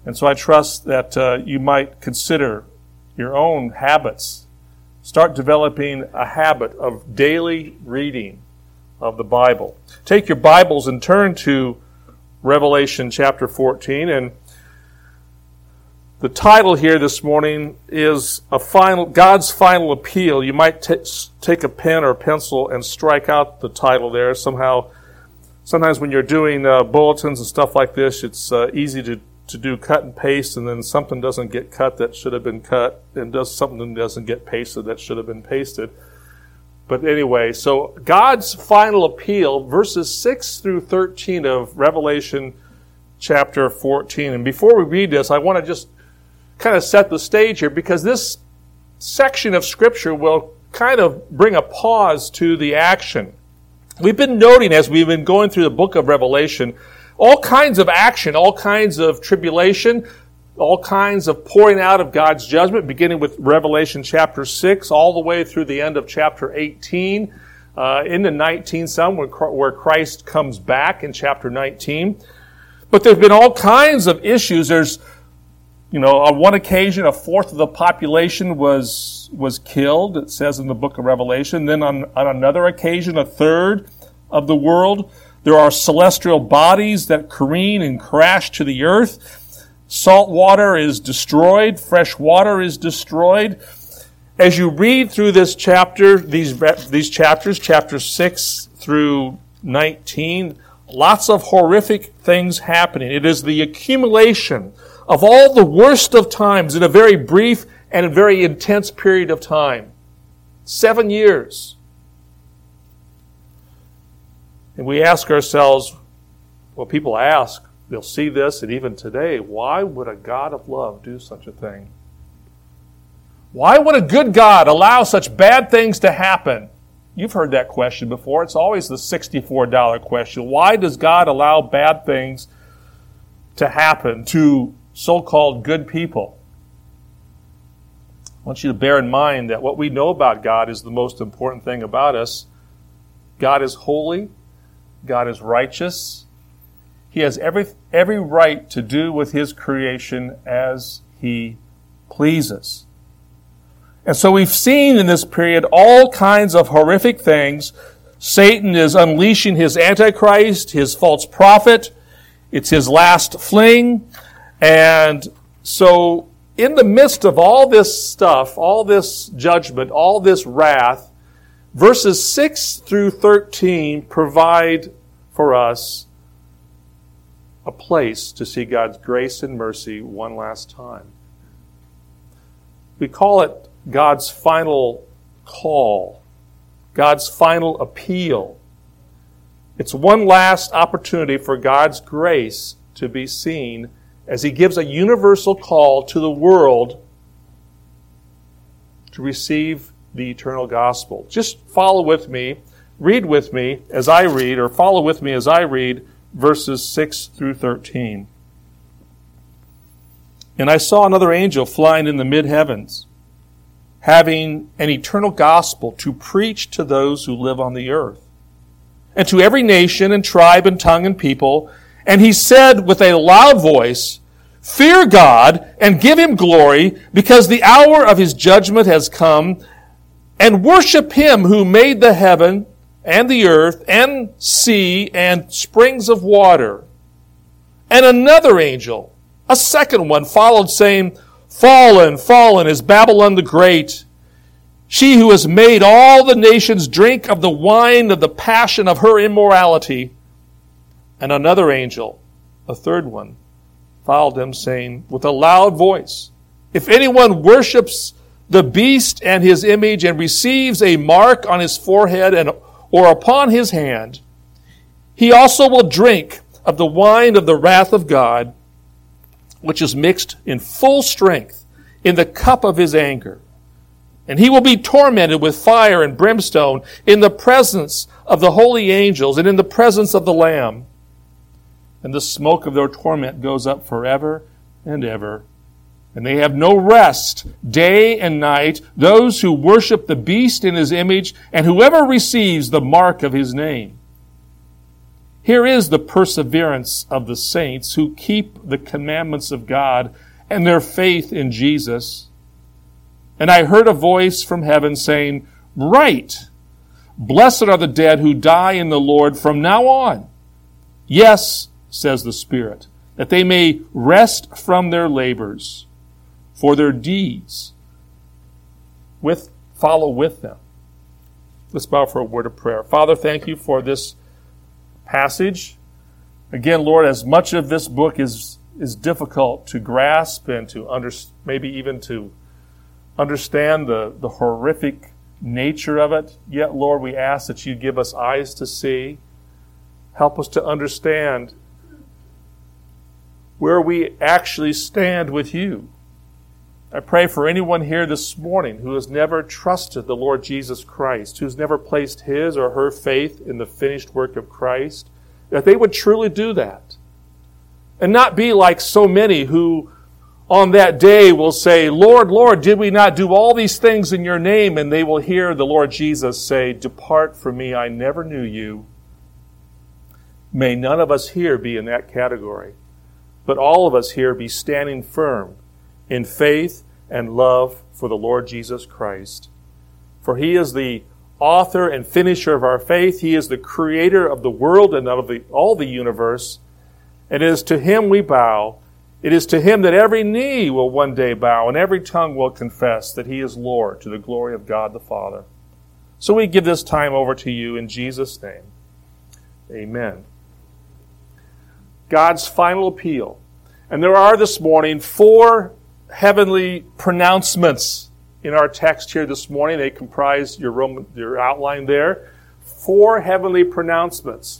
And so I trust that you might consider your own habits. Start developing a habit of daily reading of the Bible. Take your Bibles and turn to Revelation chapter 14. And the title here this morning is God's Final Appeal. You might take a pen or a pencil and strike out the title there. Sometimes when you're doing bulletins and stuff like this, it's easy to do cut and paste, and then something doesn't get cut that should have been cut, and something doesn't get pasted that should have been pasted. But anyway, so God's final appeal, verses 6 through 13 of Revelation chapter 14. And before we read this, I want to just kind of set the stage here, because this section of Scripture will kind of bring a pause to the action. We've been noting, as we've been going through the book of Revelation, all kinds of action, all kinds of tribulation, all kinds of pouring out of God's judgment, beginning with Revelation chapter 6, all the way through the end of chapter 18, into 19, some where Christ comes back in chapter 19. But there's been all kinds of issues. There's, on one occasion, a fourth of the population was killed, it says in the book of Revelation. Then on another occasion, a third of the world. There are celestial bodies that careen and crash to the earth. Salt water is destroyed. Fresh water is destroyed. As you read through this chapter, these chapters, chapters 6 through 19, lots of horrific things happening. It is the accumulation of all the worst of times in a very brief and a very intense period of time. 7 years. And we ask ourselves, well, people ask, they'll see this, and even today, why would a God of love do such a thing? Why would a good God allow such bad things to happen? You've heard that question before. It's always the $64 question. Why does God allow bad things to happen to so-called good people? I want you to bear in mind that what we know about God is the most important thing about us. God is holy. God is righteous. He has every right to do with His creation as He pleases. And so we've seen in this period all kinds of horrific things. Satan is unleashing his Antichrist, his false prophet. It's his last fling. And so in the midst of all this stuff, all this judgment, all this wrath, verses 6 through 13 provide for us a place to see God's grace and mercy one last time. We call it God's final call, God's final appeal. It's one last opportunity for God's grace to be seen as He gives a universal call to the world to receive the eternal gospel. Just follow with me, read with me as I read, or follow with me as I read verses 6 through 13. And I saw another angel flying in the mid-heavens, having an eternal gospel to preach to those who live on the earth, and to every nation and tribe and tongue and people. And he said with a loud voice, "Fear God and give Him glory, because the hour of His judgment has come, and worship Him who made the heaven and the earth and sea and springs of water." And another angel, a second one, followed, saying, "Fallen, fallen is Babylon the Great, she who has made all the nations drink of the wine of the passion of her immorality." And another angel, a third one, followed him, saying with a loud voice, "If anyone worships the beast and his image and receives a mark on his forehead or upon his hand, he also will drink of the wine of the wrath of God, which is mixed in full strength in the cup of His anger. And he will be tormented with fire and brimstone in the presence of the holy angels and in the presence of the Lamb. And the smoke of their torment goes up forever and ever. And they have no rest day and night, those who worship the beast in his image, and whoever receives the mark of his name. Here is the perseverance of the saints who keep the commandments of God and their faith in Jesus. And I heard a voice from heaven saying, Write, blessed are the dead who die in the Lord from now on. Yes, says the Spirit, that they may rest from their labors, for their deeds follow with them. Let's bow for a word of prayer. Father, thank you for this passage. Again, Lord, as much of this book is difficult to grasp and to maybe even to understand the horrific nature of it, yet, Lord, we ask that you give us eyes to see. Help us to understand where we actually stand with you. I pray for anyone here this morning who has never trusted the Lord Jesus Christ, who's never placed his or her faith in the finished work of Christ, that they would truly do that. And not be like so many who on that day will say, Lord, Lord, did we not do all these things in your name? And they will hear the Lord Jesus say, Depart from me, I never knew you. May none of us here be in that category, but all of us here be standing firm in faith and love for the Lord Jesus Christ. For he is the author and finisher of our faith. He is the creator of the world and of all the universe. And it is to him we bow. It is to him that every knee will one day bow and every tongue will confess that he is Lord, to the glory of God the Father. So we give this time over to you in Jesus' name. Amen. God's final appeal. And there are this morning 4 heavenly pronouncements in our text here this morning. They comprise your outline there. 4 heavenly pronouncements.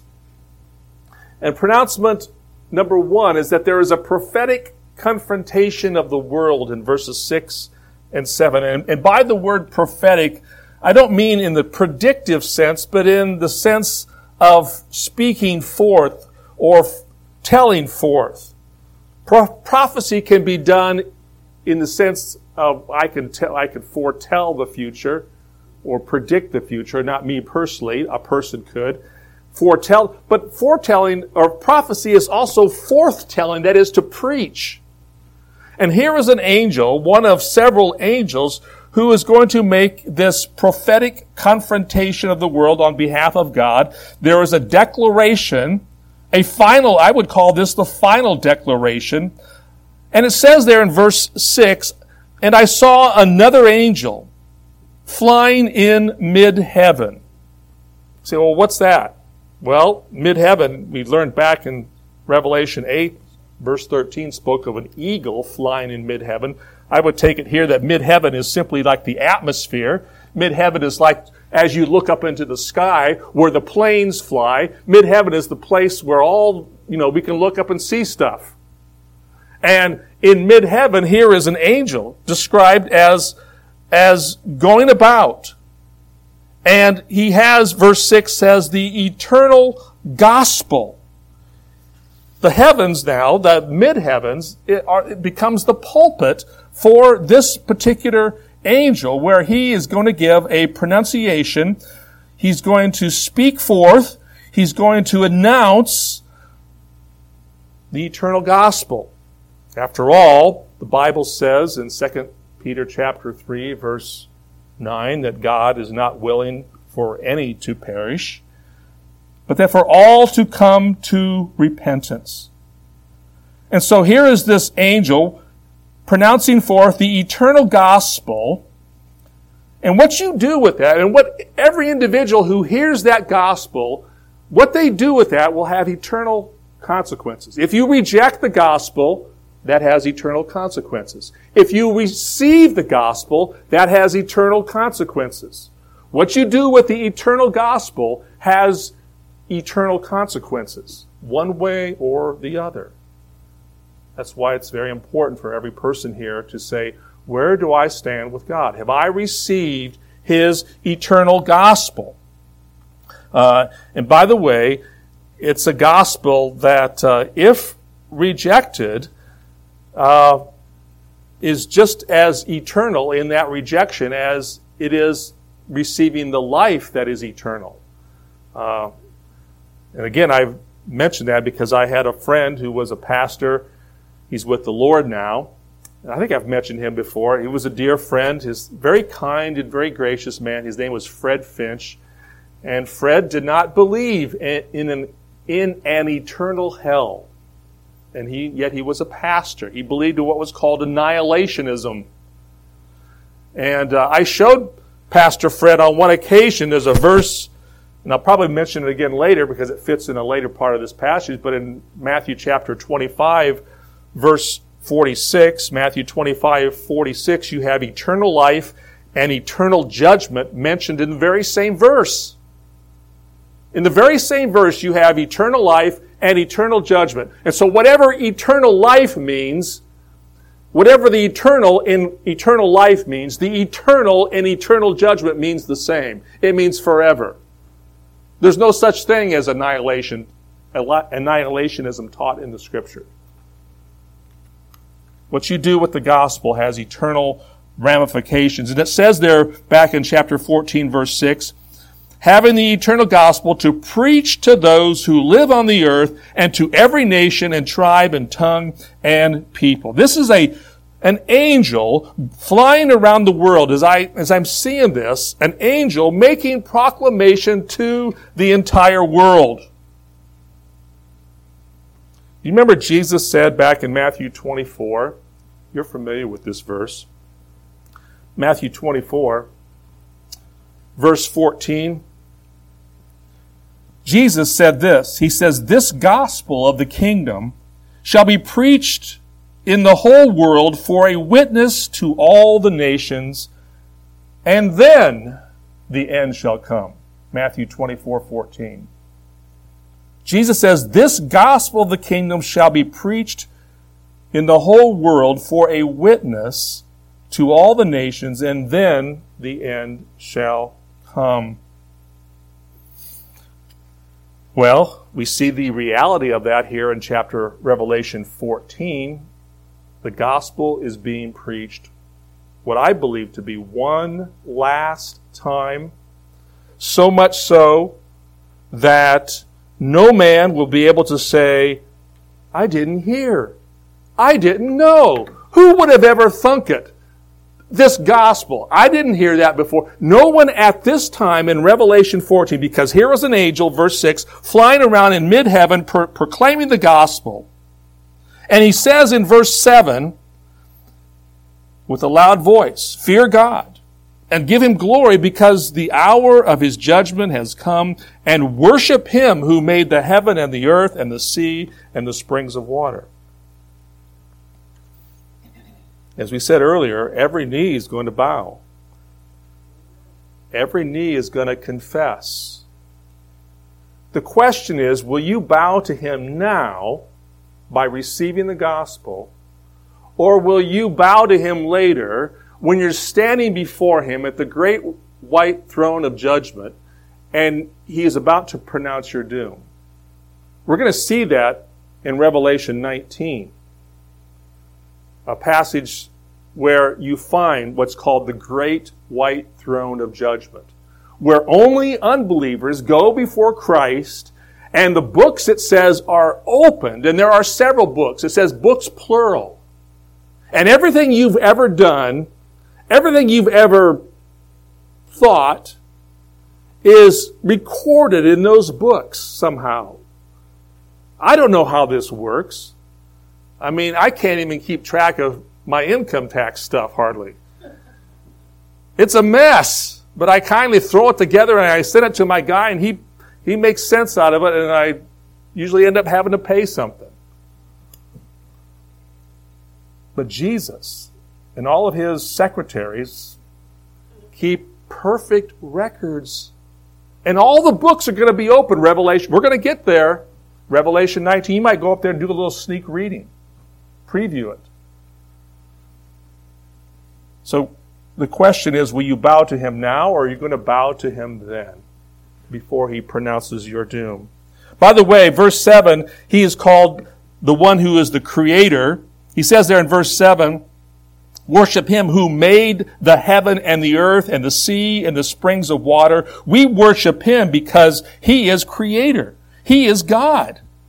And pronouncement number 1 is that there is a prophetic confrontation of the world in verses 6 and 7. And by the word prophetic, I don't mean in the predictive sense, but in the sense of speaking forth or telling forth. Prophecy can be done in the sense of I can foretell the future or predict the future. Not me personally, a person could foretell. But foretelling or prophecy is also forthtelling, that is to preach. And here is an angel, one of several angels, who is going to make this prophetic confrontation of the world on behalf of God. There is a declaration, a final, I would call this the final declaration. And it says there in verse 6, And I saw another angel flying in mid-heaven. You say, well, what's that? Well, mid-heaven, we learned back in Revelation 8, verse 13, spoke of an eagle flying in mid-heaven. I would take it here that mid-heaven is simply like the atmosphere. Mid-heaven is like as you look up into the sky where the planes fly. Mid-heaven is the place where we can look up and see stuff. And in mid-heaven, here is an angel described as going about. And he has, verse 6 says, the eternal gospel. The heavens now, the mid-heavens, it becomes the pulpit for this particular angel, where he is going to give a pronunciation. He's going to speak forth. He's going to announce the eternal gospel. After all, the Bible says in 2 Peter chapter 3, verse 9, that God is not willing for any to perish, but that for all to come to repentance. And so here is this angel pronouncing forth the eternal gospel. And what you do with that, and what every individual who hears that gospel, what they do with that will have eternal consequences. If you reject the gospel, that has eternal consequences. If you receive the gospel, that has eternal consequences. What you do with the eternal gospel has eternal consequences, one way or the other. That's why it's very important for every person here to say, where do I stand with God? Have I received His eternal gospel? And by the way, it's a gospel that, if rejected, is just as eternal in that rejection as it is receiving the life that is eternal. And again, I've mention that because I had a friend who was a pastor. He's with the Lord now. I think I've mentioned him before. He was a dear friend. He's very kind and very gracious man. His name was Fred Finch. And Fred did not believe in an eternal hell. And yet he was a pastor. He believed in what was called annihilationism. And I showed Pastor Fred on one occasion, there's a verse, and I'll probably mention it again later because it fits in a later part of this passage, but in Matthew chapter 25, verse 46, Matthew 25, 46, you have eternal life and eternal judgment mentioned in the very same verse. In the very same verse, you have eternal life and eternal judgment. And so whatever eternal life means, whatever the eternal in eternal life means, the eternal in eternal judgment means the same. It means forever. There's no such thing as annihilationism taught in the Scripture. What you do with the gospel has eternal ramifications. And it says there back in chapter 14, verse 6, having the eternal gospel to preach to those who live on the earth and to every nation and tribe and tongue and people. This is an angel flying around the world as I'm seeing this, an angel making proclamation to the entire world. You remember Jesus said back in Matthew 24, you're familiar with this verse, Matthew 24, verse 14, Jesus said this, he says, this gospel of the kingdom shall be preached in the whole world for a witness to all the nations, and then the end shall come. Matthew 24:14. Jesus says, this gospel of the kingdom shall be preached in the whole world for a witness to all the nations, and then the end shall come. Well, we see the reality of that here in chapter Revelation 14. The gospel is being preached, what I believe to be one last time, so much so that no man will be able to say, I didn't hear. I didn't know. Who would have ever thunk it? This gospel. I didn't hear that before. No one at this time in Revelation 14, because here is an angel, verse 6, flying around in mid-heaven proclaiming the gospel. And he says in verse 7, with a loud voice, fear God and give him glory because the hour of his judgment has come, and worship him who made the heaven and the earth and the sea and the springs of water. As we said earlier, every knee is going to bow. Every knee is going to confess. The question is, will you bow to him now by receiving the gospel, or will you bow to him later when you're standing before him at the great white throne of judgment and he is about to pronounce your doom? We're going to see that in Revelation 19, a passage where you find what's called the great white throne of judgment, where only unbelievers go before Christ. And the books, it says, are opened. And there are several books. It says books plural. And everything you've ever done, everything you've ever thought, is recorded in those books somehow. I don't know how this works. I mean, I can't even keep track of my income tax stuff, hardly. It's a mess. But I kindly throw it together and I send it to my guy, and he makes sense out of it, and I usually end up having to pay something. But Jesus and all of his secretaries keep perfect records. And all the books are going to be open. Revelation, we're going to get there. Revelation 19, you might go up there and do a little sneak reading. Preview it. So the question is, will you bow to him now, or are you going to bow to him then, before he pronounces your doom? By the way, verse 7, he is called the one who is the creator. He says there in verse 7, worship him who made the heaven and the earth and the sea and the springs of water. We worship him because he is creator. He is God.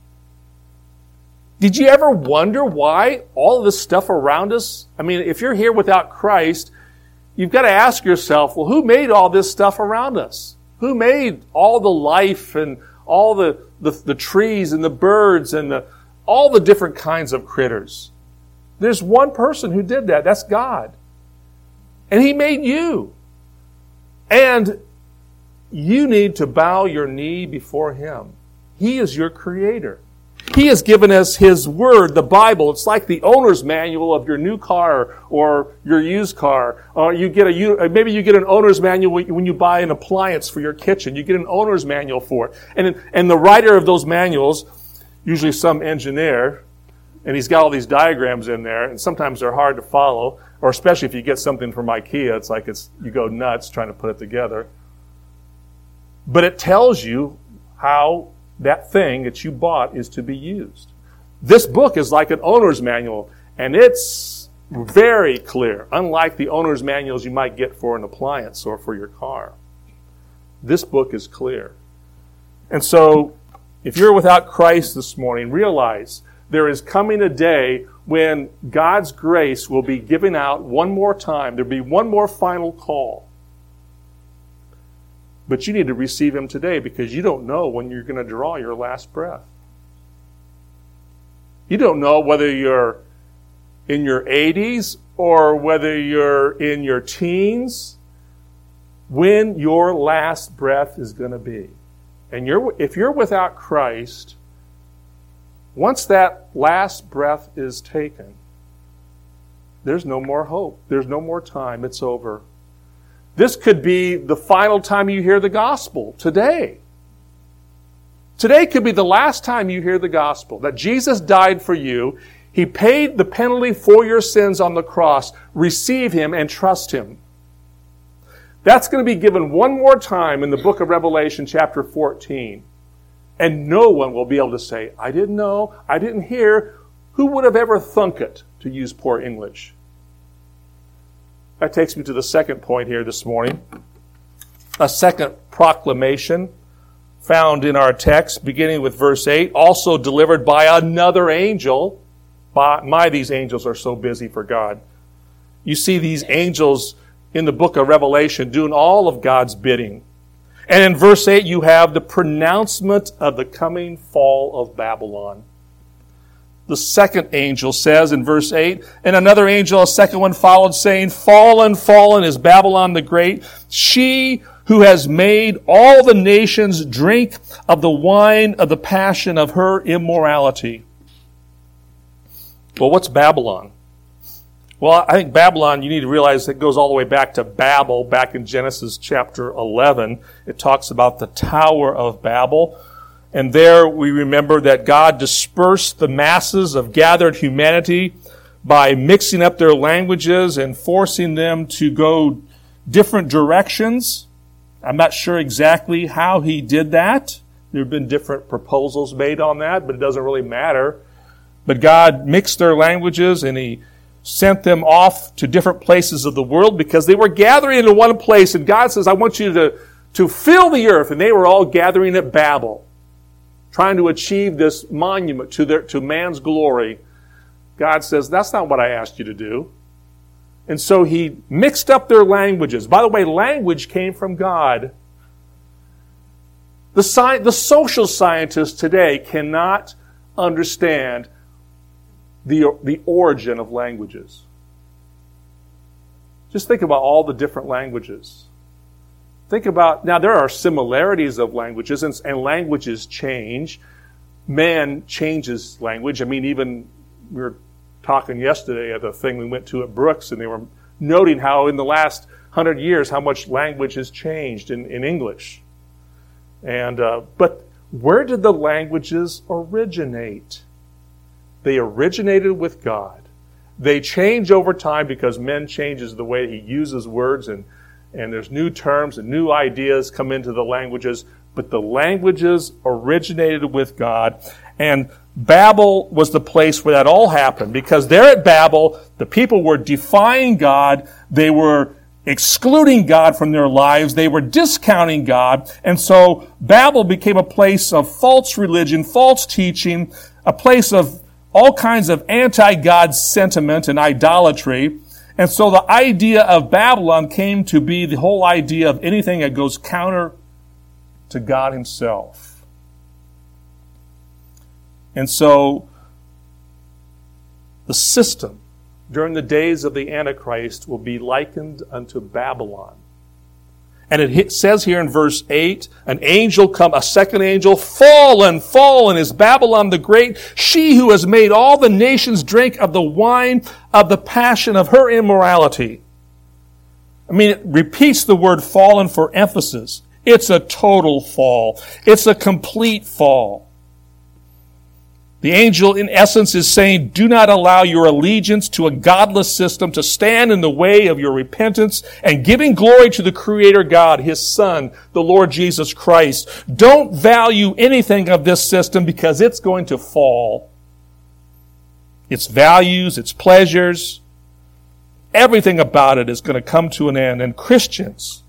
Did you ever wonder why all of this stuff around us? I mean, if you're here without Christ, you've got to ask yourself, well, who made all this stuff around us? Who made all the life and all the trees and the birds and all the different kinds of critters? There's one person who did that. That's God. And He made you. And you need to bow your knee before Him. He is your Creator. He has given us His Word, the Bible. It's like the owner's manual of your new car or your used car. Or maybe you get an owner's manual when you buy an appliance for your kitchen. You get an owner's manual for it. And the writer of those manuals, usually some engineer, and he's got all these diagrams in there, and sometimes they're hard to follow, or especially if you get something from IKEA, it's like you go nuts trying to put it together. But it tells you how that thing that you bought is to be used. This book is like an owner's manual, and it's very clear, unlike the owner's manuals you might get for an appliance or for your car. This book is clear. And so, if you're without Christ this morning, realize there is coming a day when God's grace will be given out one more time. There'll be one more final call. But you need to receive Him today because you don't know when you're going to draw your last breath. You don't know whether you're in your 80s or whether you're in your teens, when your last breath is going to be. And if you're without Christ, once that last breath is taken, there's no more hope. There's no more time. It's over. This could be the final time you hear the gospel today. Today could be the last time you hear the gospel, that Jesus died for you. He paid the penalty for your sins on the cross. Receive Him and trust Him. That's going to be given one more time in the book of Revelation chapter 14. And no one will be able to say, I didn't know, I didn't hear. Who would have ever thunk it, to use poor English? That takes me to the second point here this morning. A second proclamation found in our text, beginning with verse 8, also delivered by another angel. These angels are so busy for God. You see these angels in the book of Revelation doing all of God's bidding. And in verse 8, you have the pronouncement of the coming fall of Babylon. The second angel says in verse 8, and another angel, a second one, followed, saying, Fallen, fallen is Babylon the Great, she who has made all the nations drink of the wine of the passion of her immorality. Well, what's Babylon? Well, I think Babylon, you need to realize it goes all the way back to Babel, back in Genesis chapter 11. It talks about the Tower of Babel. And there we remember that God dispersed the masses of gathered humanity by mixing up their languages and forcing them to go different directions. I'm not sure exactly how He did that. There have been different proposals made on that, but it doesn't really matter. But God mixed their languages and He sent them off to different places of the world because they were gathering in one place. And God says, I want you to fill the earth. And they were all gathering at Babel, trying to achieve this monument to man's glory. God says, that's not what I asked you to do. And so He mixed up their languages. By the way, language came from God. The social scientists today cannot understand the origin of languages. Just think about all the different languages. Think about, now there are similarities of languages, and languages change. Man changes language. I mean, even we were talking yesterday at the thing we went to at Brooks, and they were noting how in the last 100 years, how much language has changed in English. But where did the languages originate? They originated with God. They change over time because man changes the way he uses words, and there's new terms and new ideas come into the languages. But the languages originated with God. And Babel was the place where that all happened. Because there at Babel, the people were defying God. They were excluding God from their lives. They were discounting God. And so Babel became a place of false religion, false teaching, a place of all kinds of anti-God sentiment and idolatry. And so the idea of Babylon came to be the whole idea of anything that goes counter to God himself. And so the system during the days of the Antichrist will be likened unto Babylon. And it says here in verse 8, a second angel, fallen is Babylon the Great, she who has made all the nations drink of the wine of the passion of her immorality. I mean, it repeats the word fallen for emphasis. It's a total fall. It's a complete fall. The angel, in essence, is saying, do not allow your allegiance to a godless system to stand in the way of your repentance and giving glory to the Creator God, His Son, the Lord Jesus Christ. Don't value anything of this system because it's going to fall. Its values, its pleasures, everything about it is going to come to an end. And Christians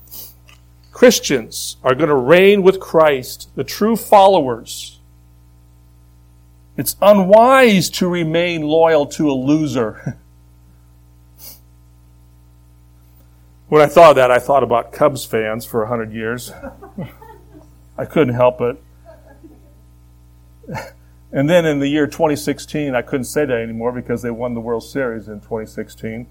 are going to reign with Christ, the true followers. It's unwise to remain loyal to a loser. When I thought of that, I thought about Cubs fans for 100 years. I couldn't help it. And then in the year 2016, I couldn't say that anymore because they won the World Series in 2016.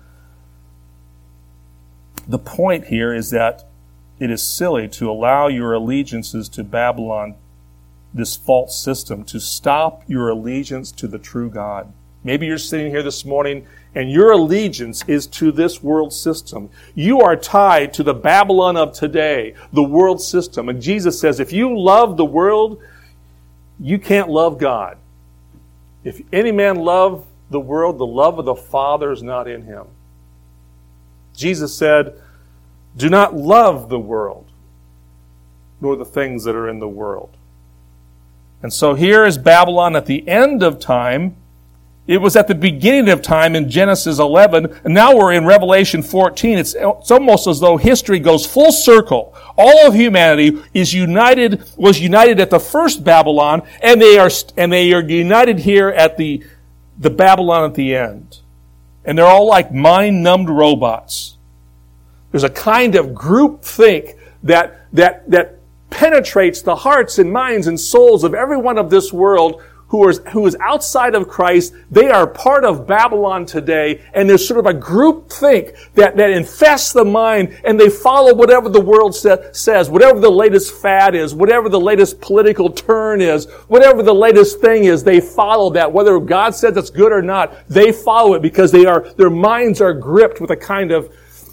The point here is that it is silly to allow your allegiances to Babylon, this false system, to stop your allegiance to the true God. Maybe you're sitting here this morning and your allegiance is to this world system. You are tied to the Babylon of today, the world system. And Jesus says, if you love the world, you can't love God. If any man love the world, the love of the Father is not in him. Jesus said, do not love the world, nor the things that are in the world. And so here is Babylon at the end of time. It was at the beginning of time in Genesis 11, and now we're in Revelation 14. It's almost as though history goes full circle. All of humanity was united at the first Babylon, and they are united here at the Babylon at the end. And they're all like mind-numbed robots. There's a kind of groupthink that penetrates the hearts and minds and souls of everyone of this world who is outside of Christ. They are part of Babylon today, and there's sort of a groupthink that infests the mind, and they follow whatever the world says, whatever the latest fad is, whatever the latest political turn is, whatever the latest thing is, they follow that. Whether God says it's good or not, they follow it because their minds are gripped with a kind of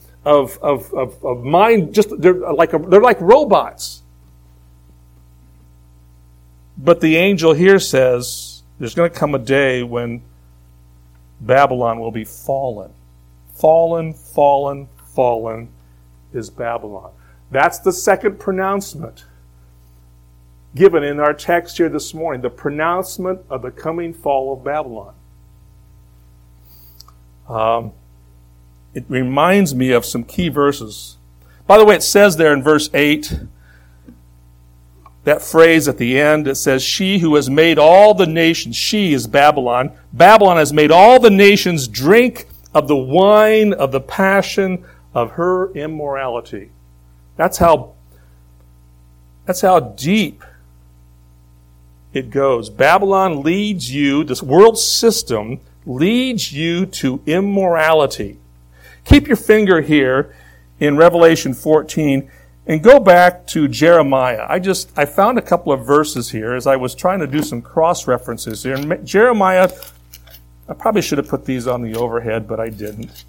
mind. They're like robots. But the angel here says there's going to come a day when Babylon will be fallen. Fallen, fallen, fallen is Babylon. That's the second pronouncement given in our text here this morning, the pronouncement of the coming fall of Babylon. It reminds me of some key verses. By the way, it says there in verse 8, that phrase at the end, it says, she who has made all the nations, she is Babylon. Babylon has made all the nations drink of the wine of the passion of her immorality. That's how deep it goes. Babylon leads you, this world system leads you to immorality. Keep your finger here in Revelation 14 and go back to Jeremiah. I found a couple of verses here as I was trying to do some cross-references here. In Jeremiah, I probably should have put these on the overhead, but I didn't.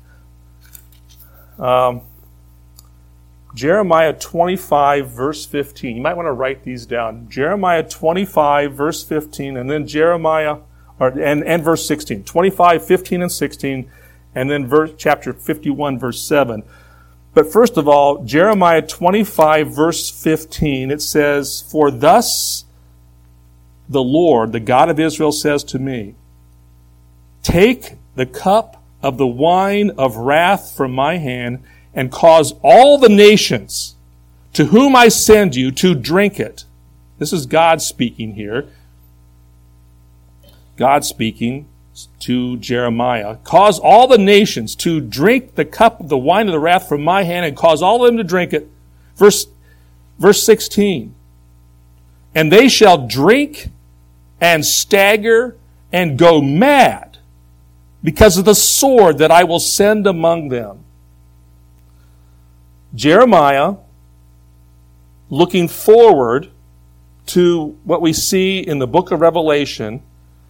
Jeremiah 25, verse 15. You might want to write these down. Jeremiah 25, verse 15, and then and verse 16. 25, 15, and 16, and then chapter 51, verse 7. But first of all, Jeremiah 25, verse 15, it says, for thus the Lord, the God of Israel, says to me, take the cup of the wine of wrath from my hand and cause all the nations to whom I send you to drink it. This is God speaking here. God speaking to Jeremiah, cause all the nations to drink the cup of the wine of the wrath from my hand, and cause all of them to drink it. Verse 16. And they shall drink and stagger and go mad because of the sword that I will send among them. Jeremiah, looking forward to what we see in the book of Revelation,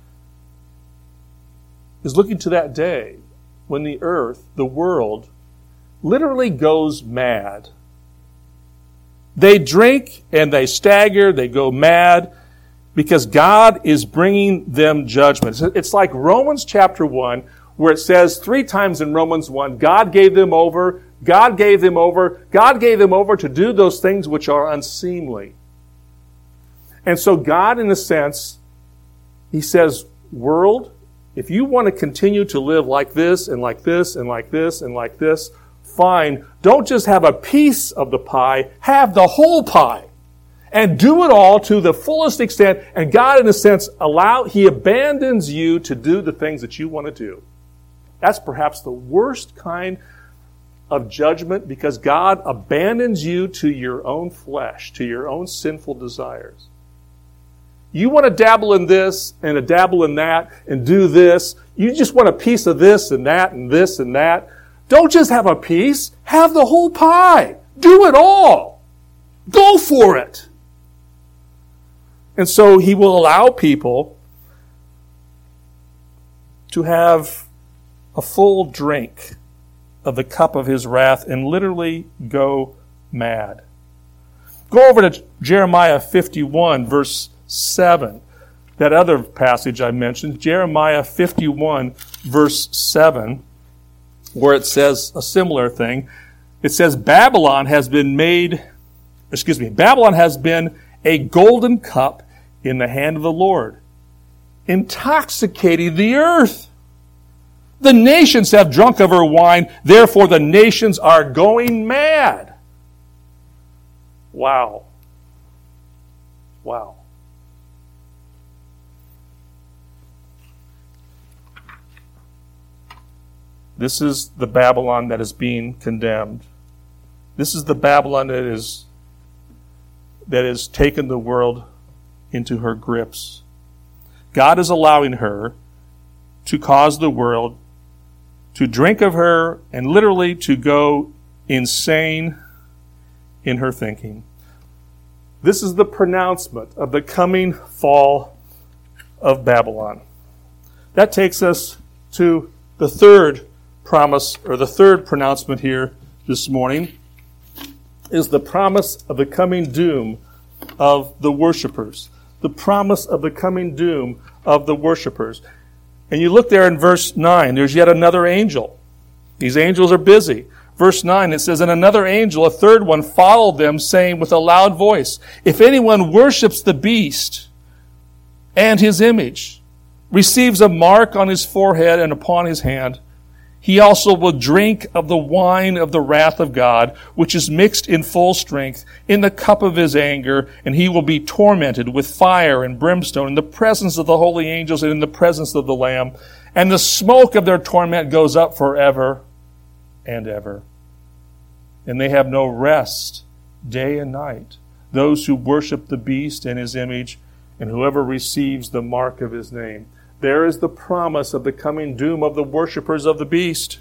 is looking to that day when the earth, the world, literally goes mad. They drink and they stagger, they go mad, because God is bringing them judgment. It's like Romans chapter 1, where it says 3 times in Romans 1, God gave them over, God gave them over, God gave them over to do those things which are unseemly. And so God, in a sense, He says, world, if you want to continue to live like this and like this and like this and like this, fine. Don't just have a piece of the pie, have the whole pie. And do it all to the fullest extent. And God, in a sense, He abandons you to do the things that you want to do. That's perhaps the worst kind of judgment, because God abandons you to your own flesh, to your own sinful desires. You want to dabble in this and a dabble in that and do this. You just want a piece of this and that and this and that. Don't just have a piece. Have the whole pie. Do it all. Go for it. And so He will allow people to have a full drink of the cup of His wrath and literally go mad. Go over to Jeremiah 51, verse 7. That other passage I mentioned, Jeremiah 51, verse 7, where it says a similar thing. It says, Babylon has been a golden cup in the hand of the Lord, intoxicating the earth. The nations have drunk of her wine, therefore the nations are going mad. Wow. Wow. This is the Babylon that is being condemned. This is the Babylon that has taken the world into her grips. God is allowing her to cause the world to drink of her and literally to go insane in her thinking. This is the pronouncement of the coming fall of Babylon. That takes us to the third promise, or the third pronouncement here this morning, is the promise of the coming doom of the worshipers. The promise of the coming doom of the worshipers. And you look there in verse 9, there's yet another angel. These angels are busy. Verse 9, it says, And another angel, a third one, followed them, saying with a loud voice, If anyone worships the beast and his image, receives a mark on his forehead and upon his hand, he also will drink of the wine of the wrath of God, which is mixed in full strength in the cup of His anger, and he will be tormented with fire and brimstone in the presence of the holy angels and in the presence of the Lamb. And the smoke of their torment goes up forever and ever. And they have no rest day and night, those who worship the beast and his image, and whoever receives the mark of his name. There is the promise of the coming doom of the worshipers of the beast.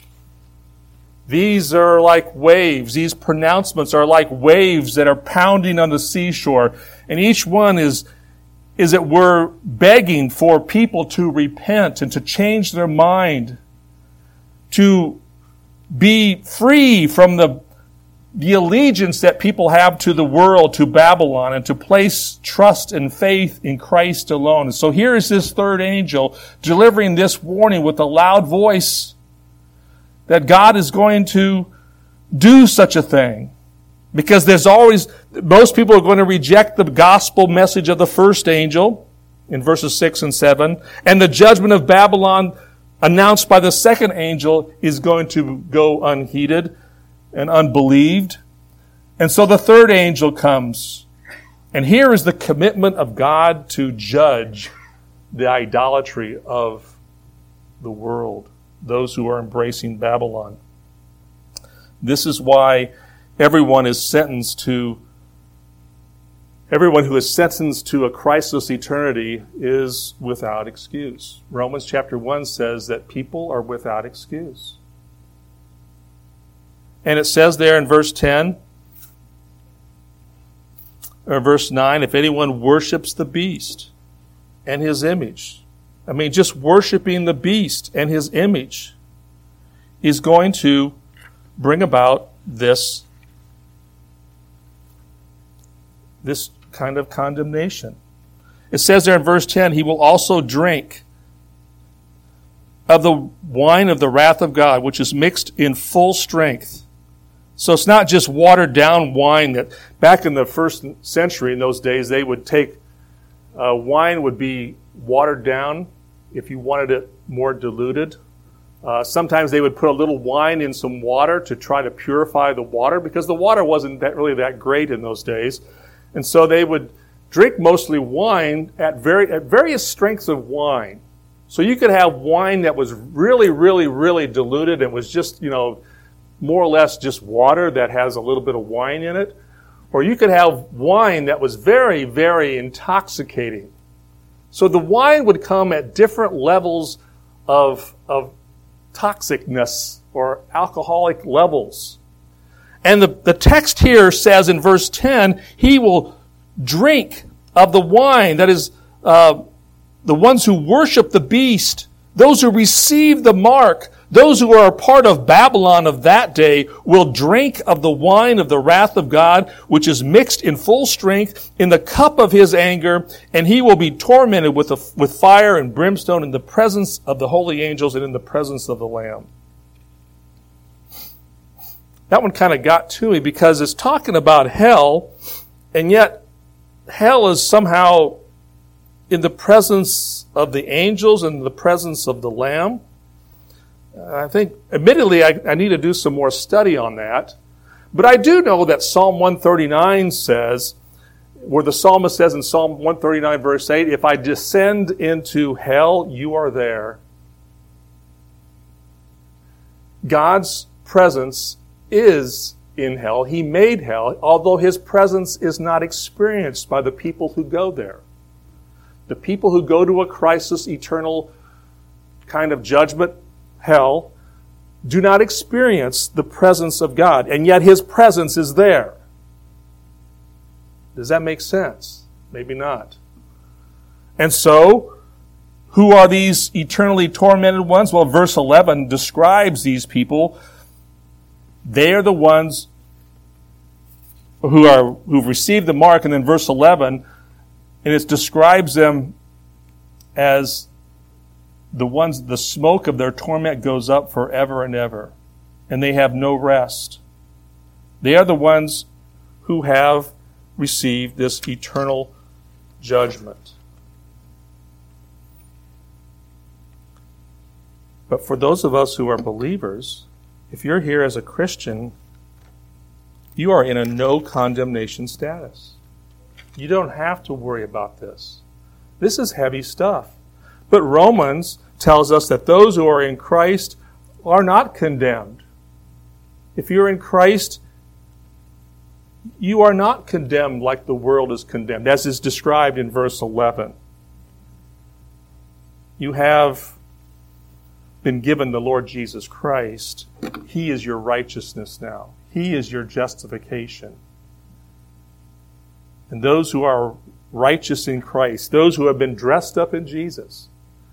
These are like waves. These pronouncements are like waves that are pounding on the seashore. And each one is it were begging for people to repent and to change their mind, to be free from the allegiance that people have to the world, to Babylon, and to place trust and faith in Christ alone. And so here is this third angel delivering this warning with a loud voice that God is going to do such a thing. Because most people are going to reject the gospel message of the first angel in verses 6 and 7. And the judgment of Babylon announced by the second angel is going to go unheeded and unbelieved. And so the third angel comes. And here is the commitment of God to judge the idolatry of the world, those who are embracing Babylon. This is why everyone who is sentenced to a Christless eternity is without excuse. Romans chapter 1 says that people are without excuse. And it says there in verse 10, or verse 9, if anyone worships the beast and his image, just worshiping the beast and his image is going to bring about this kind of condemnation. It says there in verse 10, he will also drink of the wine of the wrath of God, which is mixed in full strength. So it's not just watered down wine that back in the first century, in those days, they would take wine would be watered down if you wanted it more diluted. Sometimes they would put a little wine in some water to try to purify the water because the water wasn't really that great in those days. And so they would drink mostly wine at various strengths of wine. So you could have wine that was really, really, really diluted and was just, more or less just water that has a little bit of wine in it. Or you could have wine that was very, very intoxicating. So the wine would come at different levels of toxicness or alcoholic levels. And the text here says in verse 10, he will drink of the wine, that is, the ones who worship the beast, those who receive the mark, those who are a part of Babylon of that day will drink of the wine of the wrath of God, which is mixed in full strength in the cup of his anger, and he will be tormented with fire and brimstone in the presence of the holy angels and in the presence of the Lamb. That one kind of got to me because it's talking about hell, and yet hell is somehow in the presence of the angels and the presence of the Lamb. I think, admittedly, I need to do some more study on that. But I do know that Psalm 139 says, where the psalmist says in Psalm 139 verse 8, if I descend into hell, you are there. God's presence is in hell. He made hell, although his presence is not experienced by the people who go there. The people who go to a crisis, eternal kind of judgment, hell, do not experience the presence of God, and yet his presence is there. Does that make sense? Maybe not. And so, who are these eternally tormented ones? Well, verse 11 describes these people. They are the ones who've received the mark, and then verse 11, and it describes them as the smoke of their torment goes up forever and ever, and they have no rest. They are the ones who have received this eternal judgment. But for those of us who are believers, if you're here as a Christian, you are in a no condemnation status. You don't have to worry about this. This is heavy stuff. But Romans tells us that those who are in Christ are not condemned. If you're in Christ, you are not condemned like the world is condemned, as is described in verse 11. You have been given the Lord Jesus Christ. He is your righteousness now. He is your justification. And those who are righteous in Christ, those who have been dressed up in Jesus,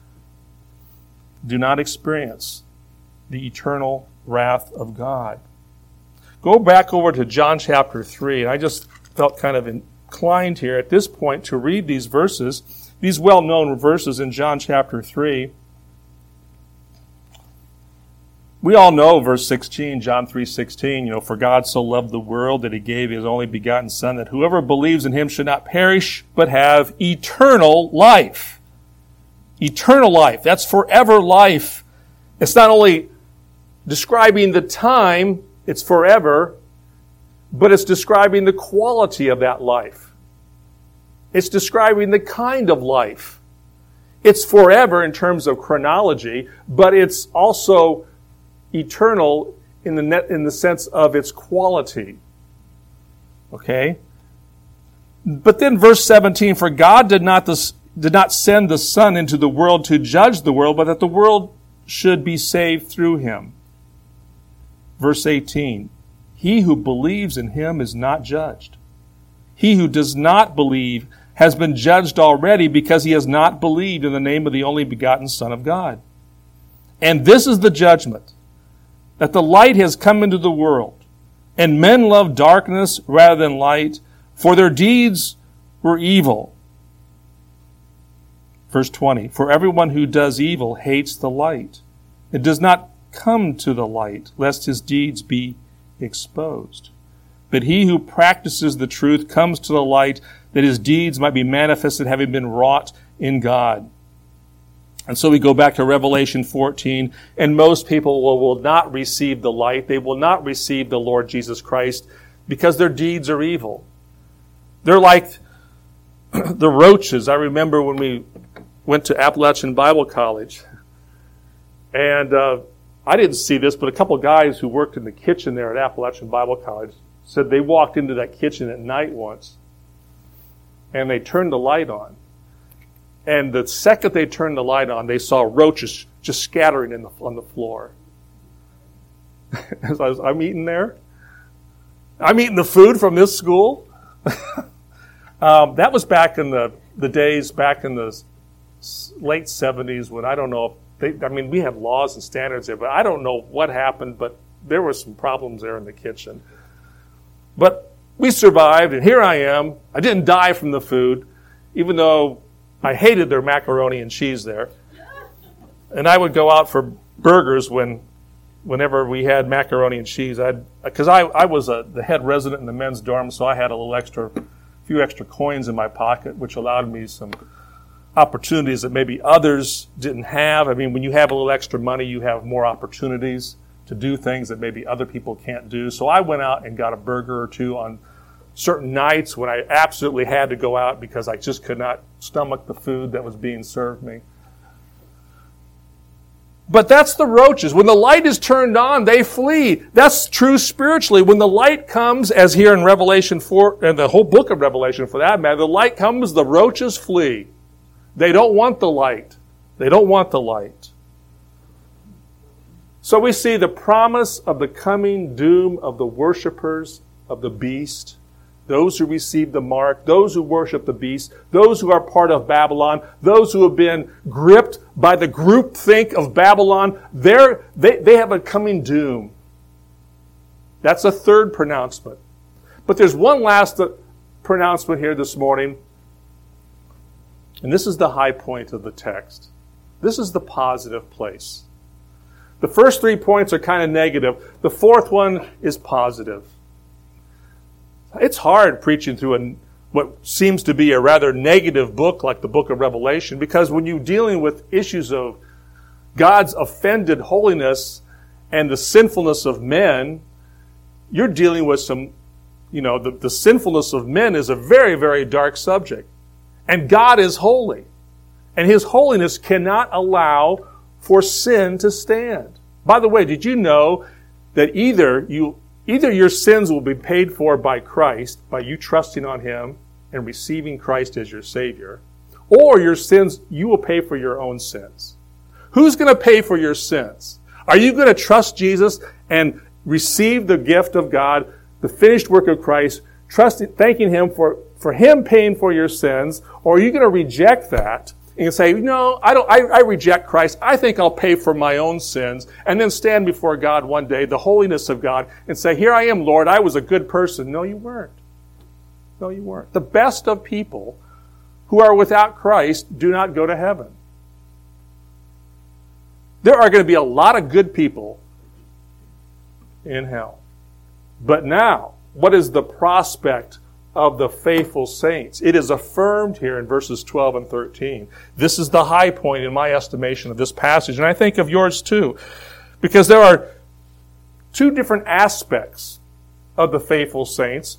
do not experience the eternal wrath of God. Go back over to John chapter 3, and I just felt kind of inclined here at this point to read these verses, these well-known verses in John chapter 3. We all know verse 16, John 3:16, for God so loved the world that he gave his only begotten Son, that whoever believes in him should not perish, but have eternal life. Eternal life. That's forever life. It's not only describing the time, it's forever, but it's describing the quality of that life. It's describing the kind of life. It's forever in terms of chronology, but it's also eternal in the sense of its quality. Okay? But then verse 17, for God did not send the Son into the world to judge the world, but that the world should be saved through him. Verse 18, he who believes in him is not judged. He who does not believe has been judged already because he has not believed in the name of the only begotten Son of God. And this is the judgment, that the light has come into the world, and men love darkness rather than light, for their deeds were evil. Verse 20, for everyone who does evil hates the light. It does not come to the light, lest his deeds be exposed. But he who practices the truth comes to the light, that his deeds might be manifested, having been wrought in God. And so we go back to Revelation 14, and most people will not receive the light. They will not receive the Lord Jesus Christ because their deeds are evil. They're like the roaches. I remember when we went to Appalachian Bible College, and I didn't see this, but a couple of guys who worked in the kitchen there at Appalachian Bible College said they walked into that kitchen at night once, and they turned the light on. And the second they turned the light on, they saw roaches just scattering on the floor. As I'm eating there. I'm eating the food from this school. That was back in the days, back in the late 70s, when I don't know if we had laws and standards there, but I don't know what happened, but there were some problems there in the kitchen. But we survived, and here I am. I didn't die from the food, even though I hated their macaroni and cheese there. And I would go out for burgers whenever we had macaroni and cheese. Because I was the head resident in the men's dorm, so I had a few extra coins in my pocket, which allowed me some opportunities that maybe others didn't have. I mean, when you have a little extra money, you have more opportunities to do things that maybe other people can't do. So I went out and got a burger or two on certain nights when I absolutely had to go out because I just could not stomach the food that was being served me. But that's the roaches. When the light is turned on, they flee. That's true spiritually. When the light comes, as here in Revelation 4, and the whole book of Revelation for that matter, the light comes, the roaches flee. They don't want the light. They don't want the light. So we see the promise of the coming doom of the worshipers of the beast, those who receive the mark, those who worship the beast, those who are part of Babylon, those who have been gripped by the groupthink of Babylon. They have a coming doom. That's a third pronouncement. But there's one last pronouncement here this morning, and this is the high point of the text. This is the positive place. The first 3 points are kind of negative. The fourth one is positive. It's hard preaching through what seems to be a rather negative book like the book of Revelation, because when you're dealing with issues of God's offended holiness and the sinfulness of men, you're dealing with some, the sinfulness of men is a very, very dark subject. And God is holy. And His holiness cannot allow for sin to stand. By the way, did you know that either your sins will be paid for by Christ, by you trusting on Him and receiving Christ as your Savior, or your sins, you will pay for your own sins. Who's going to pay for your sins? Are you going to trust Jesus and receive the gift of God, the finished work of Christ, thanking Him for Him paying for your sins, or are you going to reject that and say, no, I reject Christ. I think I'll pay for my own sins, and then stand before God one day, the holiness of God, and say, here I am, Lord, I was a good person. No, you weren't. No, you weren't. The best of people who are without Christ do not go to heaven. There are going to be a lot of good people in hell. But now, what is the prospect of the faithful saints? It is affirmed here in verses 12 and 13. This is the high point in my estimation of this passage, and I think of yours too, because there are two different aspects of the faithful saints.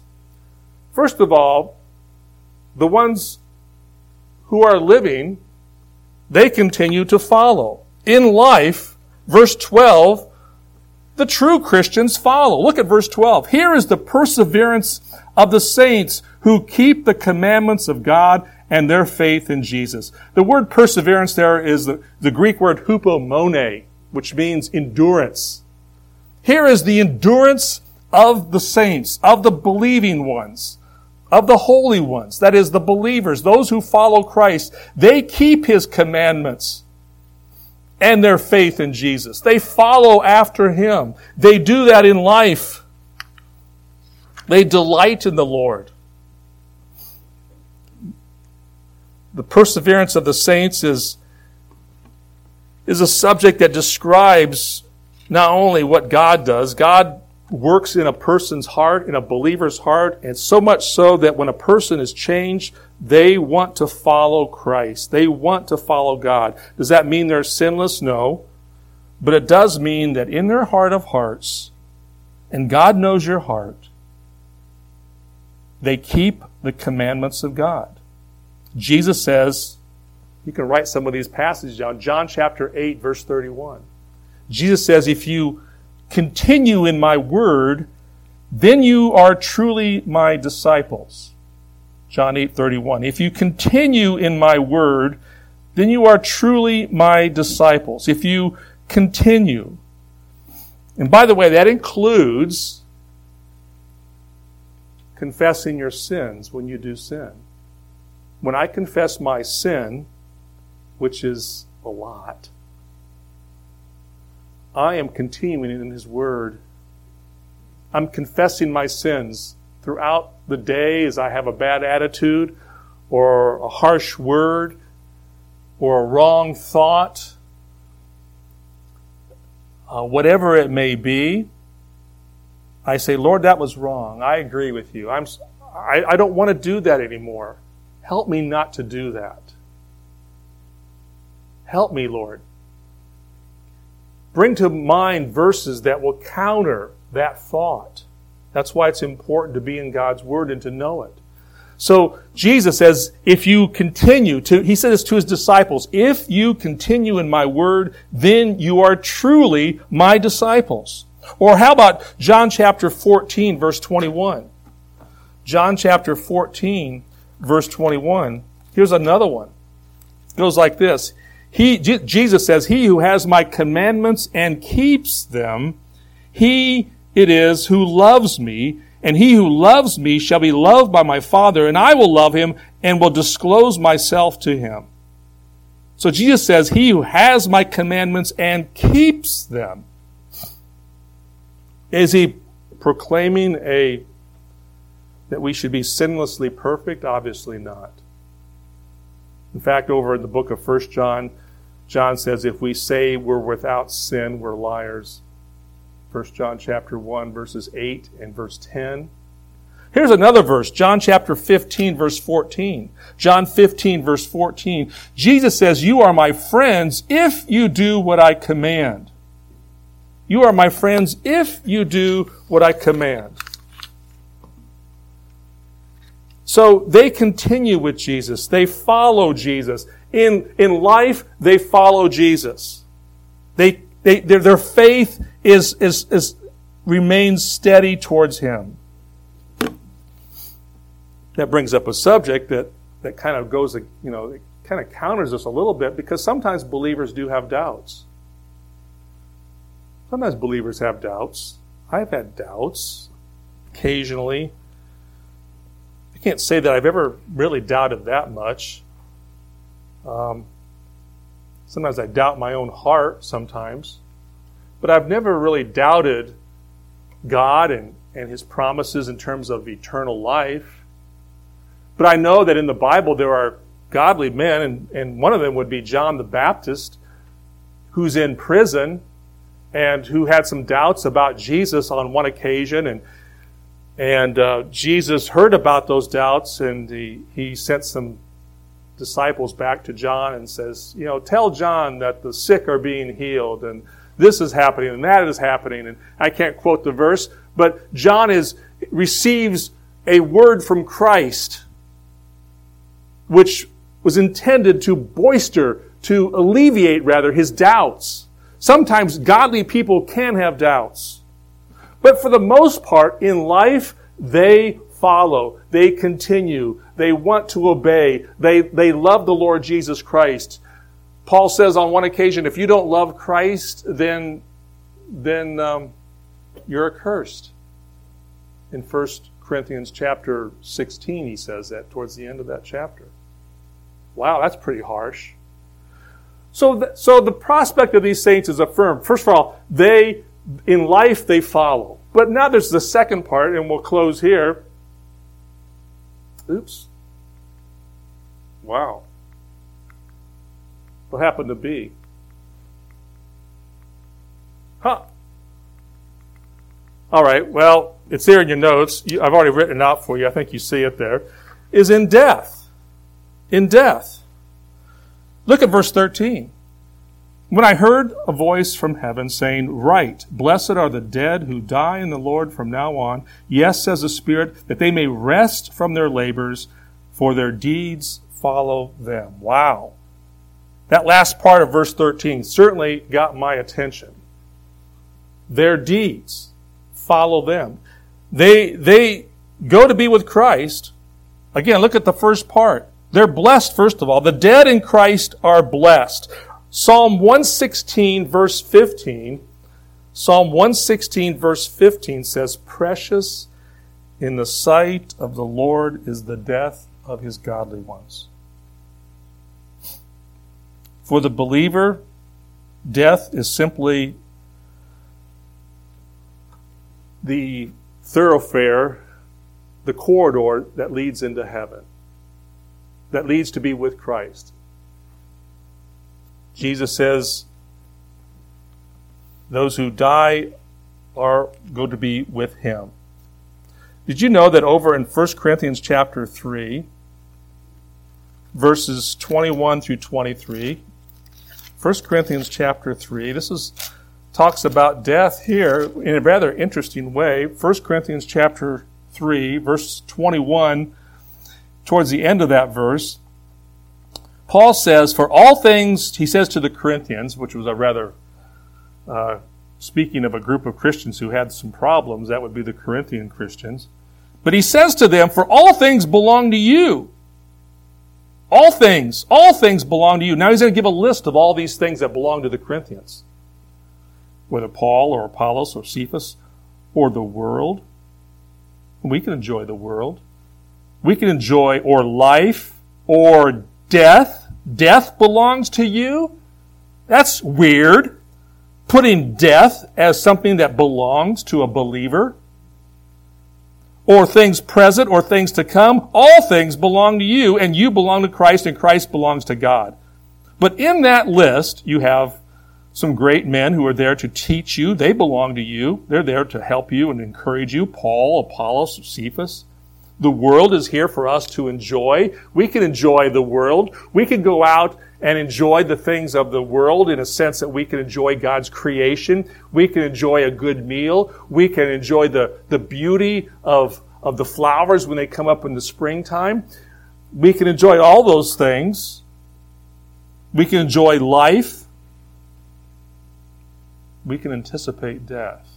First of all, the ones who are living they continue to follow. In life, verse 12, the true Christians follow. Look at verse 12. Here is the perseverance of the saints who keep the commandments of God and their faith in Jesus. The word perseverance there is the Greek word hupomone, which means endurance. Here is the endurance of the saints, of the believing ones, of the holy ones, that is, the believers, those who follow Christ. They keep His commandments and their faith in Jesus. They follow after Him. They do that in life. They delight in the Lord. The perseverance of the saints is a subject that describes not only what God does. God works in a person's heart, in a believer's heart, and so much so that when a person is changed, they want to follow Christ. They want to follow God. Does that mean they're sinless? No. But it does mean that in their heart of hearts, and God knows your heart, they keep the commandments of God. Jesus says, you can write some of these passages down, John chapter 8, verse 31. Jesus says, if you continue in my word, then you are truly my disciples. John 8:31. If you continue in my word, then you are truly my disciples. If you continue. And by the way, that includes confessing your sins when you do sin. When I confess my sin, which is a lot, I am continuing in His Word. I'm confessing my sins throughout the day as I have a bad attitude or a harsh word or a wrong thought, whatever it may be. I say, Lord, that was wrong. I agree with you. I don't want to do that anymore. Help me not to do that. Help me, Lord. Bring to mind verses that will counter that thought. That's why it's important to be in God's Word and to know it. So Jesus says, if you continue to, He said this to His disciples, if you continue in my Word, then you are truly my disciples. Or how about John chapter 14, verse 21? John chapter 14, verse 21. Here's another one. It goes like this. Jesus says, he who has my commandments and keeps them, he it is who loves me, and he who loves me shall be loved by my Father, and I will love him and will disclose myself to him. So Jesus says, he who has my commandments and keeps them. Is he proclaiming that we should be sinlessly perfect? Obviously not. In fact, over in the book of 1 John, John says if we say we're without sin, we're liars. 1 John chapter 1, verses 8 and verse 10. Here's another verse, John chapter 15, verse 14. John 15, verse 14. Jesus says, you are my friends if you do what I command. You are my friends if you do what I command. So they continue with Jesus. They follow Jesus. In life, they follow Jesus. Their faith remains steady towards Him. That brings up a subject that kind of goes, it kind of counters us a little bit, because sometimes believers do have doubts. Sometimes believers have doubts. I've had doubts occasionally. I can't say that I've ever really doubted that much. Sometimes I doubt my own heart sometimes. But I've never really doubted God and His promises in terms of eternal life. But I know that in the Bible there are godly men, and one of them would be John the Baptist, who's in prison and who had some doubts about Jesus on one occasion, and Jesus heard about those doubts, and he sent some disciples back to John and says, tell John that the sick are being healed, and this is happening, and that is happening. And I can't quote the verse, but John receives a word from Christ, which was intended to bolster to alleviate, rather, his doubts. Sometimes godly people can have doubts. But for the most part, in life, they follow. They continue. They want to obey. They love the Lord Jesus Christ. Paul says on one occasion, if you don't love Christ, then you're accursed. In 1 Corinthians chapter 16, he says that towards the end of that chapter. Wow, that's pretty harsh. So the prospect of these saints is affirmed. First of all, in life they follow. But now there's the second part, and we'll close here. Oops. Wow. What happened to B? Huh. All right, well, it's there in your notes. I've already written it out for you. I think you see it there. Is in death. In death. Look at verse 13. When I heard a voice from heaven saying, "Write, blessed are the dead who die in the Lord from now on. Yes, says the Spirit, that they may rest from their labors, for their deeds follow them." Wow. That last part of verse 13 certainly got my attention. Their deeds follow them. They go to be with Christ. Again, look at the first part. They're blessed, first of all. The dead in Christ are blessed. Psalm 116, verse 15. Psalm 116, verse 15 says, "Precious in the sight of the Lord is the death of his godly ones." For the believer, death is simply the thoroughfare, the corridor that leads into heaven, that leads to be with Christ. Jesus says, those who die are going to be with him. Did you know that over in 1 Corinthians chapter 3, verses 21 through 23, 1 Corinthians chapter 3, talks about death here in a rather interesting way. 1 Corinthians chapter 3, verse 21, towards the end of that verse, Paul says, "For all things," he says to the Corinthians, which was a rather, speaking of a group of Christians who had some problems, that would be the Corinthian Christians. But he says to them, "For all things belong to you." All things belong to you. Now he's going to give a list of all these things that belong to the Corinthians. Whether Paul or Apollos or Cephas or the world. We can enjoy the world. We can enjoy or life or death. Death belongs to you? That's weird. Putting death as something that belongs to a believer. Or things present or things to come. All things belong to you, and you belong to Christ, and Christ belongs to God. But in that list, you have some great men who are there to teach you. They belong to you. They're there to help you and encourage you. Paul, Apollos, Cephas. The world is here for us to enjoy. We can enjoy the world. We can go out and enjoy the things of the world in a sense that we can enjoy God's creation. We can enjoy a good meal. We can enjoy the beauty of the flowers when they come up in the springtime. We can enjoy all those things. We can enjoy life. We can anticipate death.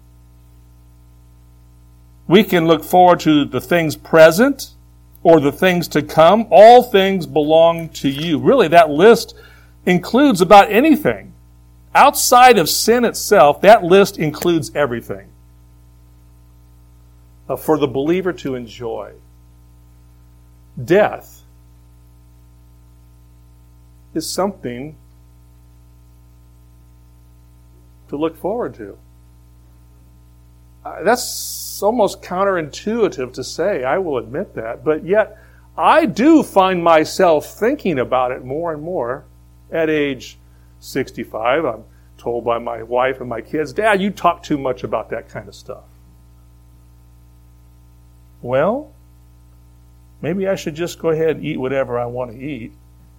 We can look forward to the things present or the things to come. All things belong to you. Really, that list includes about anything. Outside of sin itself, that list includes everything for the believer to enjoy. Death is something to look forward to. That's almost counterintuitive to say, I will admit that, but yet I do find myself thinking about it more and more. At age 65, I'm told by my wife and my kids, "Dad, you talk too much about that kind of stuff." Well, maybe I should just go ahead and eat whatever I want to eat.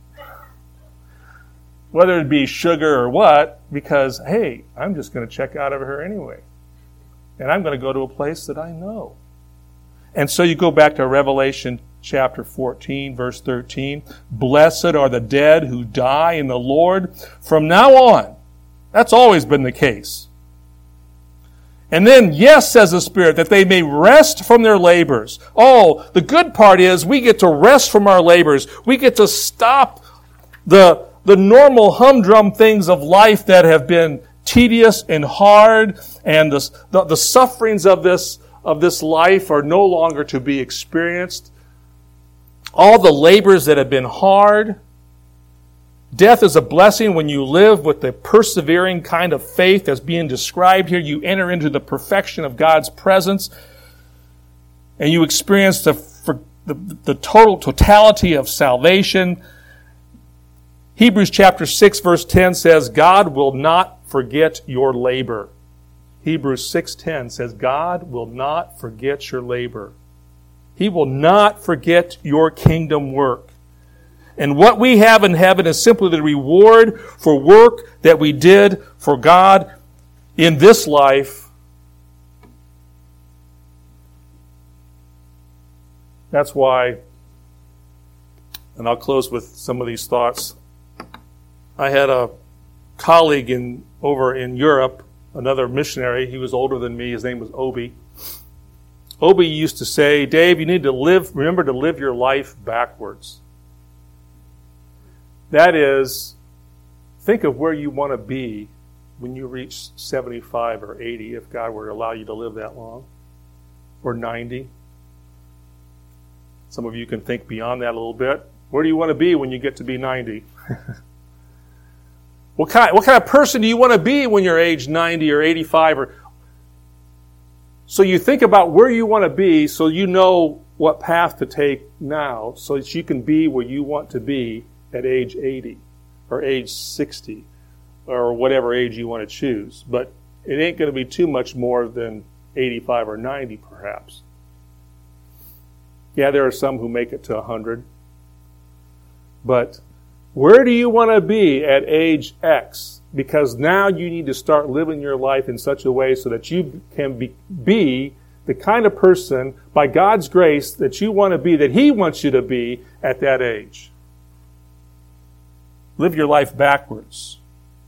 Whether it be sugar or what, because, hey, I'm just going to check out of here anyway. And I'm going to go to a place that I know. And so you go back to Revelation chapter 14, verse 13. Blessed are the dead who die in the Lord from now on. That's always been the case. And then, yes, says the Spirit, that they may rest from their labors. Oh, the good part is we get to rest from our labors. We get to stop the normal humdrum things of life that have been tedious and hard, and the sufferings of this life are no longer to be experienced. All the labors that have been hard. Death is a blessing when you live with the persevering kind of faith that's being described here. You enter into the perfection of God's presence, and you experience the totality of salvation. Hebrews chapter 6, verse 10 says, God will not forget your labor. Hebrews 6:10 says, God will not forget your labor. He will not forget your kingdom work. And what we have in heaven is simply the reward for work that we did for God in this life. That's why, and I'll close with some of these thoughts. I had a colleague over in Europe, another missionary. He was older than me. His name was Obi. Obi used to say, Dave, you need to remember to live your life backwards. That is, think of where you want to be when you reach 75 or 80, if God were to allow you to live that long, or 90. Some of you can think beyond that a little bit. Where do you want to be when you get to be 90? What kind of person do you want to be when you're age 90 or 85? So you think about where you want to be so you know what path to take now so that you can be where you want to be at age 80 or age 60 or whatever age you want to choose. But it ain't going to be too much more than 85 or 90 perhaps. Yeah, there are some who make it to 100. But where do you want to be at age X? Because now you need to start living your life in such a way so that you can be the kind of person, by God's grace, that you want to be, that He wants you to be at that age. Live your life backwards.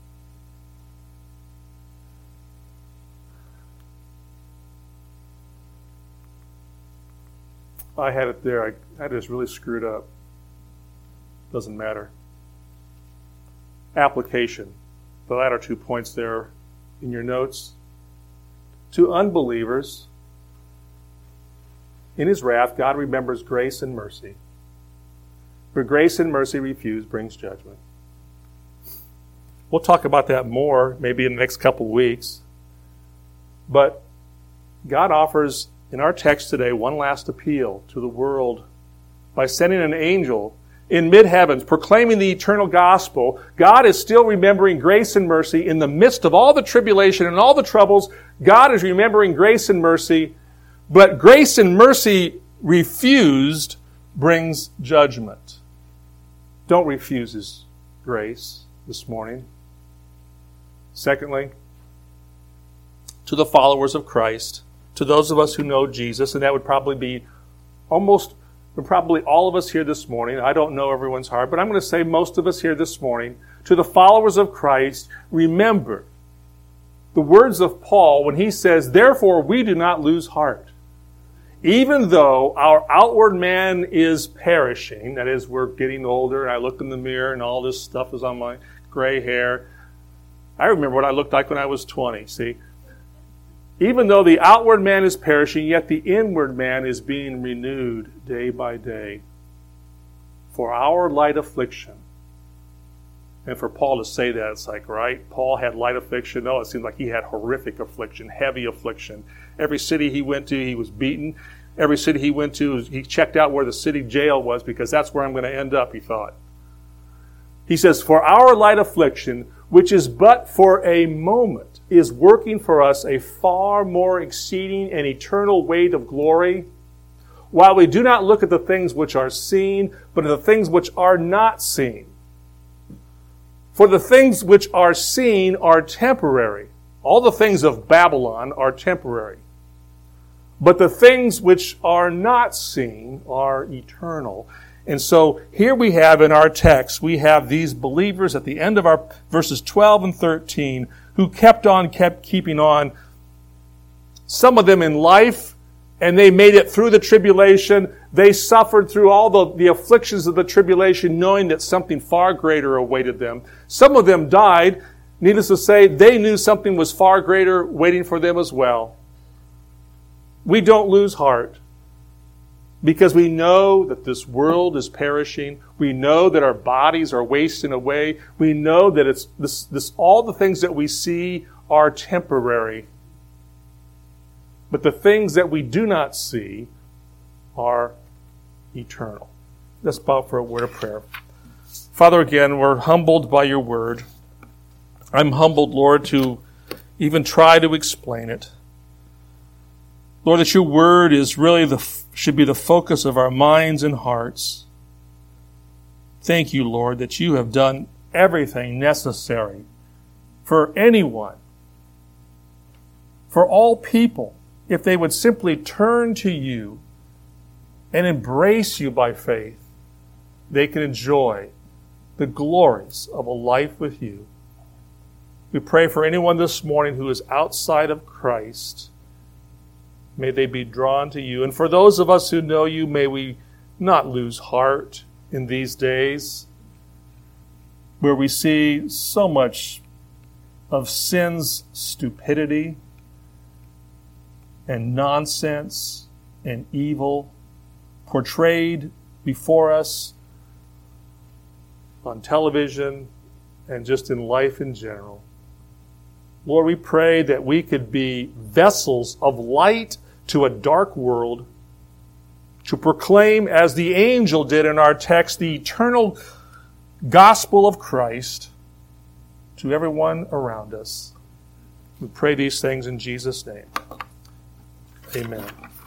I had it there. I just really screwed up. Doesn't matter. Application. The latter 2 points there in your notes. To unbelievers, in His wrath, God remembers grace and mercy. For grace and mercy refused brings judgment. We'll talk about that more maybe in the next couple of weeks. But God offers in our text today one last appeal to the world by sending an angel in mid-heavens proclaiming the eternal gospel. God is still remembering grace and mercy in the midst of all the tribulation and all the troubles. God is remembering grace and mercy, but grace and mercy refused brings judgment. Don't refuse His grace this morning. Secondly, to the followers of Christ, to those of us who know Jesus, and that would probably be probably all of us here this morning. I don't know everyone's heart, but I'm going to say most of us here this morning, to the followers of Christ, remember the words of Paul when he says, therefore we do not lose heart. Even though our outward man is perishing, that is, we're getting older, and I look in the mirror and all this stuff is on my gray hair. I remember what I looked like when I was 20, see? Even though the outward man is perishing, yet the inward man is being renewed day by day. For our light affliction. And for Paul to say that, it's like, right? Paul had light affliction. No, it seems like he had horrific affliction, heavy affliction. Every city he went to, he was beaten. Every city he went to, he checked out where the city jail was because that's where I'm going to end up, he thought. He says, for our light affliction, which is but for a moment, is working for us a far more exceeding and eternal weight of glory, while we do not look at the things which are seen, but at the things which are not seen. For the things which are seen are temporary. All the things of Babylon are temporary. But the things which are not seen are eternal. And so here we have in our text, we have these believers at the end of our verses 12 and 13 who kept keeping on. Some of them in life, and they made it through the tribulation. They suffered through all the afflictions of the tribulation, knowing that something far greater awaited them. Some of them died. Needless to say, they knew something was far greater waiting for them as well. We don't lose heart because we know that this world is perishing. We know that our bodies are wasting away. We know that it's this all the things that we see are temporary. But the things that we do not see are eternal. Let's bow for a word of prayer. Father, again, we're humbled by your word. I'm humbled, Lord, to even try to explain it. Lord, that your word is really should be the focus of our minds and hearts. Thank you, Lord, that you have done everything necessary for anyone, for all people, if they would simply turn to you and embrace you by faith, they can enjoy the glories of a life with you. We pray for anyone this morning who is outside of Christ. May they be drawn to you. And for those of us who know you, may we not lose heart in these days where we see so much of sin's stupidity and nonsense and evil portrayed before us on television and just in life in general. Lord, we pray that we could be vessels of light to a dark world, to proclaim, as the angel did in our text, the eternal gospel of Christ to everyone around us. We pray these things in Jesus' name. Amen.